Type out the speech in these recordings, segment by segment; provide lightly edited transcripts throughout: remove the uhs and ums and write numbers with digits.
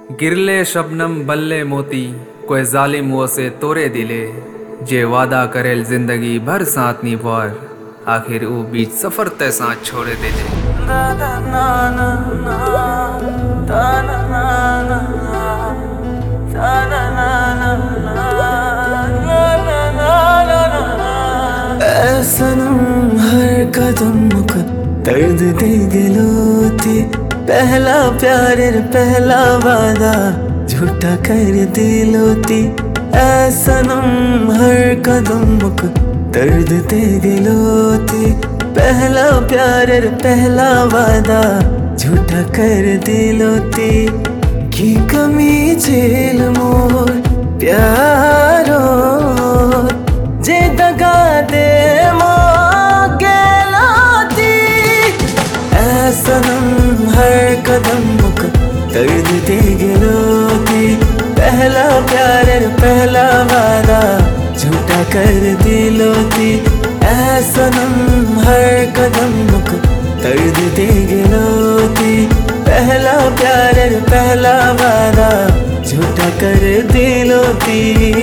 गिरले शबनम बल्ले मोती कोई जालिम वो से तोरे दिले जे वादा करेल जिंदगी भर साथ निभार आखिर वो बीच सफर ते साथ छोड़े दिले। सनम हर कदम को दर्द दे दिलोती, पहला प्यार पहला वादा झूठा कर दिलोती। सनम हर कदम को दर्द दे दिलोती, पहला प्यार पहला वादा झूठा कर दिलोती। की कमी झेल मोर प्यारो जे दगा दे सनम हर कदम को दर्द दे गिलोती, पहला प्यार पहला वादा झूठा कर दिलोती। सनम हर कदम को दर्द दे गिलोती, पहला प्यार पहला वादा झूठा कर दिलोती।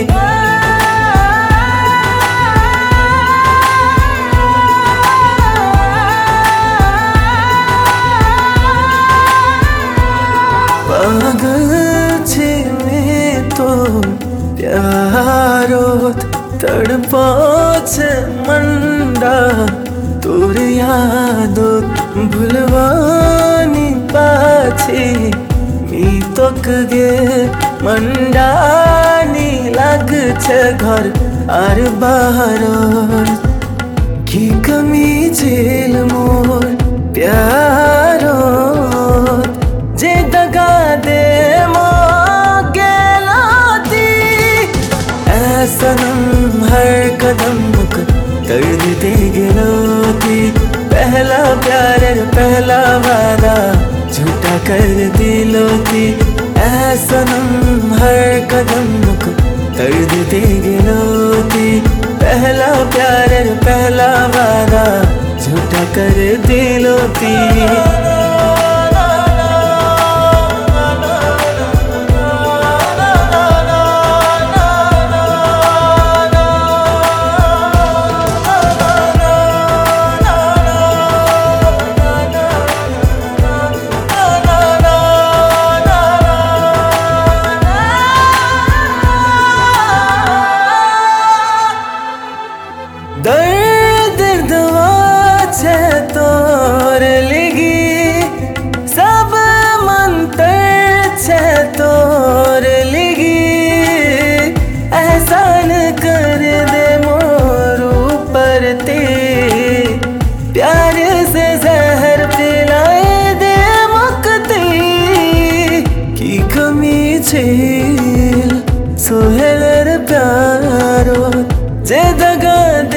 पागल छे में तो प्यारो तड़पो छे मंडा, तोर यादो भूलवानी पाछी मी तोक गे मंडानी लाग छे घर आर बाहर। की कमी झेल मोर प्यारो जे दगा दे गेलोती। सनम हर कदम को दर्द दे गिलोती, पहला प्यार पहला वादा झूठा कर दिलोती। सनम हर कदम को दर्द दे गिलोती, पहला प्यार पहला वादा झूठा कर दिलोती। दर्द दवा छे तोर लिगी, सब मंतर छे तोर लिगी। एहसान कर दे मोर ऊपर ते, प्यार से जहर पिलाए दे मुक्ति। की कमी झेल सोहेलर प्यारो जे दगा दे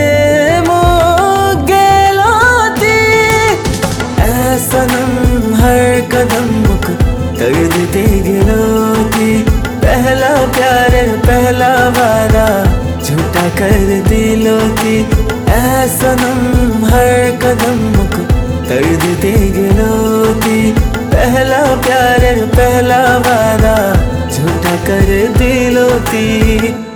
सनम हर कदम को दर्द दे गिलोती, पहला प्यार पहला वादा झूठा कर दिलोती। सनम हर कदम को दर्द दे गिलोती, पहला प्यार पहला वादा झूठा कर दिलोती।